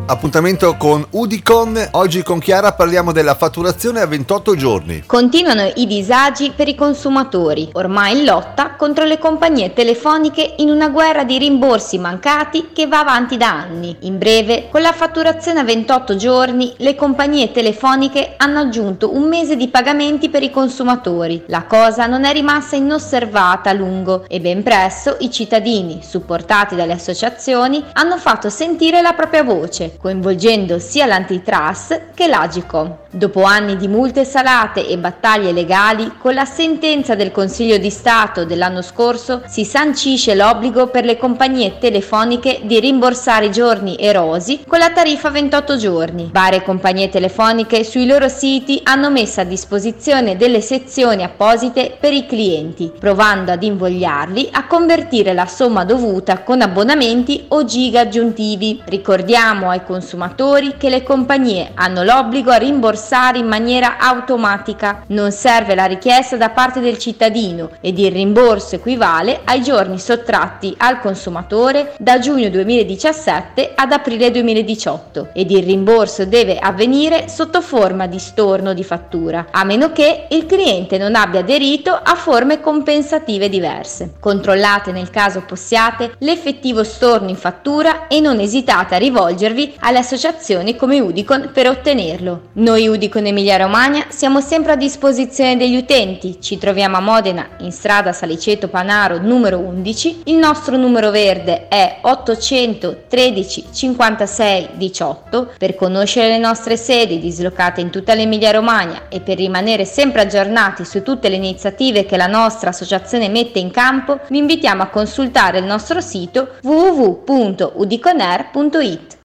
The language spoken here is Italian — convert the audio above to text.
Appuntamento con Udicon. Oggi con Chiara parliamo della fatturazione a 28 giorni. Continuano i disagi per i consumatori, ormai in lotta contro le compagnie telefoniche in una guerra di rimborsi mancati che va avanti da anni. In breve, con la fatturazione a 28 giorni, le compagnie telefoniche hanno aggiunto un mese di pagamenti per i consumatori. La cosa non è rimasta inosservata a lungo e ben presto i cittadini, supportati dalle associazioni, hanno fatto sentire la propria voce, coinvolgendo sia l'Antitrust che l'Agcom. Dopo anni di multe salate e battaglie legali, con la sentenza del Consiglio di Stato dell'anno scorso si sancisce l'obbligo per le compagnie telefoniche di rimborsare i giorni erosi con la tariffa 28 giorni. Varie compagnie telefoniche sui loro siti hanno messo a disposizione delle sezioni apposite per i clienti, provando ad invogliarli a convertire la somma dovuta con abbonamenti o giga aggiuntivi. Ricordiamo ai consumatori che le compagnie hanno l'obbligo a rimborsare in maniera automatica. Non serve la richiesta da parte del cittadino ed il rimborso equivale ai giorni sottratti al consumatore da giugno 2017 ad aprile 2018 ed il rimborso deve avvenire sotto forma di storno di fattura, a meno che il cliente non abbia aderito a forme compensative diverse. Controllate nel caso possiate l'effettivo storno in fattura e non esitate a rivolgervi alle associazioni come Udicon per ottenerlo. Noi Udicon Emilia Romagna siamo sempre a disposizione degli utenti. Ci troviamo a Modena in strada Saliceto Panaro numero 11. Il nostro numero verde è 813 56 18. Per conoscere le nostre sedi dislocate in tutta l'Emilia Romagna e per rimanere sempre aggiornati su tutte le iniziative che la nostra associazione mette in campo, vi invitiamo a consultare il nostro sito www.udiconair.it.